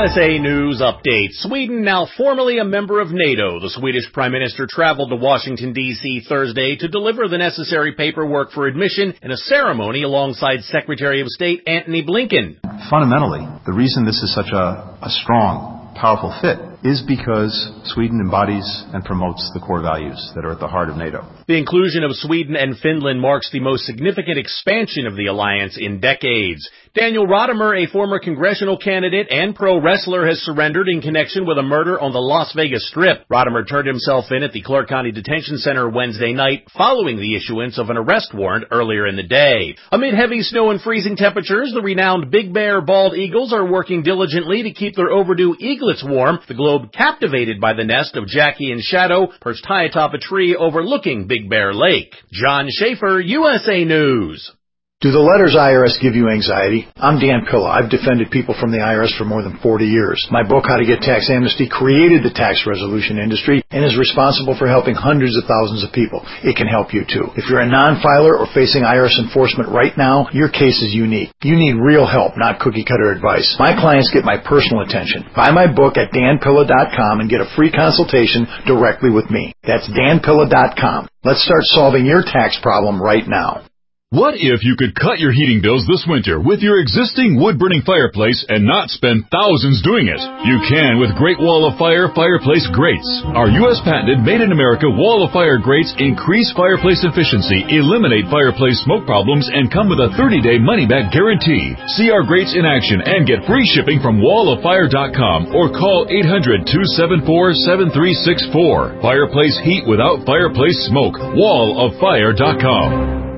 USA News Update. Sweden, now formally a member of NATO. The Swedish Prime Minister traveled to Washington, D.C. Thursday to deliver the necessary paperwork for admission in a ceremony alongside Secretary of State Antony Blinken. Fundamentally, the reason this is such a strong, powerful fit is because Sweden embodies and promotes the core values that are at the heart of NATO. The inclusion of Sweden and Finland marks the most significant expansion of the alliance in decades. Daniel Rodimer, a former congressional candidate and pro wrestler, has surrendered in connection with a murder on the Las Vegas Strip. Rodimer turned himself in at the Clark County Detention Center Wednesday night following the issuance of an arrest warrant earlier in the day. Amid heavy snow and freezing temperatures, the renowned Big Bear bald eagles are working diligently to keep their overdue eaglets warm. The globe captivated by the nest of Jackie and Shadow perched high atop a tree overlooking Big Bear Lake. John Schaefer, USA News. Do the letters IRS give you anxiety? I'm Dan Pilla. I've defended people from the IRS for more than 40 years. My book, How to Get Tax Amnesty, created the tax resolution industry and is responsible for helping hundreds of thousands of people. It can help you too. If you're a non-filer or facing IRS enforcement right now, your case is unique. You need real help, not cookie-cutter advice. My clients get my personal attention. Buy my book at danpilla.com and get a free consultation directly with me. That's danpilla.com. Let's start solving your tax problem right now. What if you could cut your heating bills this winter with your existing wood-burning fireplace and not spend thousands doing it? You can with Great Wall of Fire fireplace grates. Our U.S. patented made-in-America Wall of Fire grates increase fireplace efficiency, eliminate fireplace smoke problems, and come with a 30-day money-back guarantee. See our grates in action and get free shipping from walloffire.com or call 800-274-7364. Fireplace heat without fireplace smoke. walloffire.com.